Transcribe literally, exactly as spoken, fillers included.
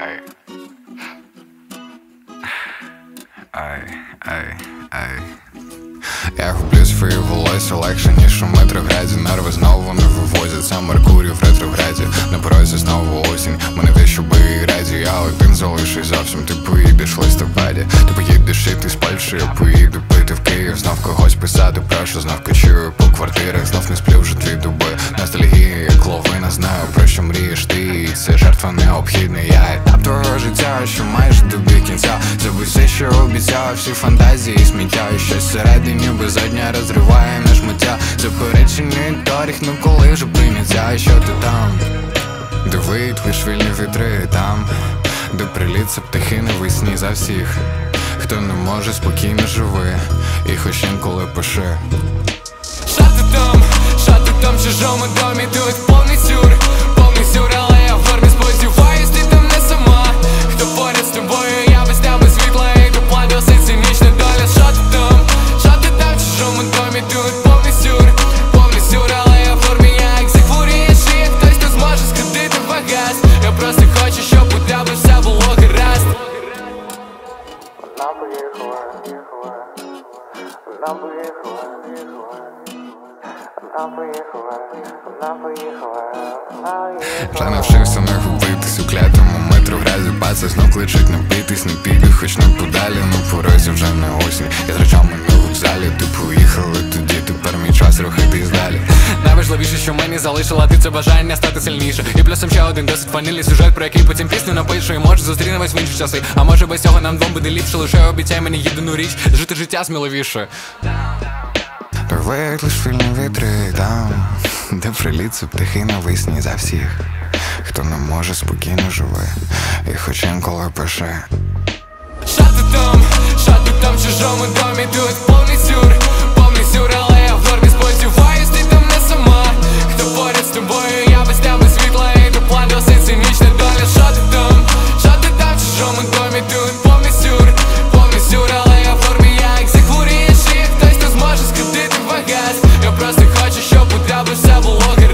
Ай. Ай, ай, ай. Я гублю своє волосся легше, ніж у Метрограді. Нерви знову не вивозяться, Меркурій в ретрограді. На порозі знову осінь, мене те, щоби і раді. Я один залишусь зовсім, ти поїдеш в листопаді. Ти поїдеш і ти з Польщі, я поїду пити в Київ. Знов когось писати, прошу, знов кочую по квартирах. Знов не сплю вже дві доби, ностальгія як ловина. Знаю, про що мрієш ти, і це жертва необхідна. Я етап твого життя, що майже добіг кінця. Забудь все, що обіцяв, всі фантазії сміття. І щось всередині безодня розриває на шмаття. Заперечений доріг, ну коли вже прийняття. І що ти там? Диви, твої швильні вітри там, де приліться птахи навесні за всіх, хто не може, спокійно живи, і хоч інколи пиши. Що ти там? Що ти там в чужому домі? Тут повний сюр, повний сюр, але я в формі, сподіваюсь, ти там не сама. Хто поряд з тобою, я без тебе світла, і доплатився цинічна доля. Що ти там? Що ти там в чужому домі? Тут повний сюр, повний сюр, але я в формі, як захворієш, і хтось тут зможе скрутити багаж. Я просто хочу, щоб у тебе все було гаразд. Вона поїхала, вона поїхала, вона поїхала, вона поїхала, вона поїхала. Вже навчився не губитись у клятому Метрограді. Паца знов кличуть напитись, не піду, хоч не подалі. На порозі вже не осінь, я з речами на вокзалі. Ти поїхала тоді, тепер мій час рухатись далі. Найважливіше, що мені залишила ти, це бажання стати сильніше. І плюсом ще один досить ванильний сюжет, про який потім пісню напишу. І може зустрінемось в інші часи. А може без цього нам двом буде ліпше. Лише обіцяй мені єдину річ, жити життя сміливіше. Рвають лиш вільні вітри там, де приліться птахи навесні за всіх, хто не може, спокійно живе, і хоч інколи пише. Що ти там? Що ти там в чужому домі? Тут повний сюр, повний сюр, але я в формі, сподіваюсь, ти там не сама. Хто поряд з тобою, я без тебе світла, і доплатився цинічна доля. Що ти там? Що ти там в чужому домі? Тут повний сюр, повний сюр, але я в формі, як захворієш, і хтось тут зможе скрутити багаж. Я просто хочу, щоб у тебе все було гаразд.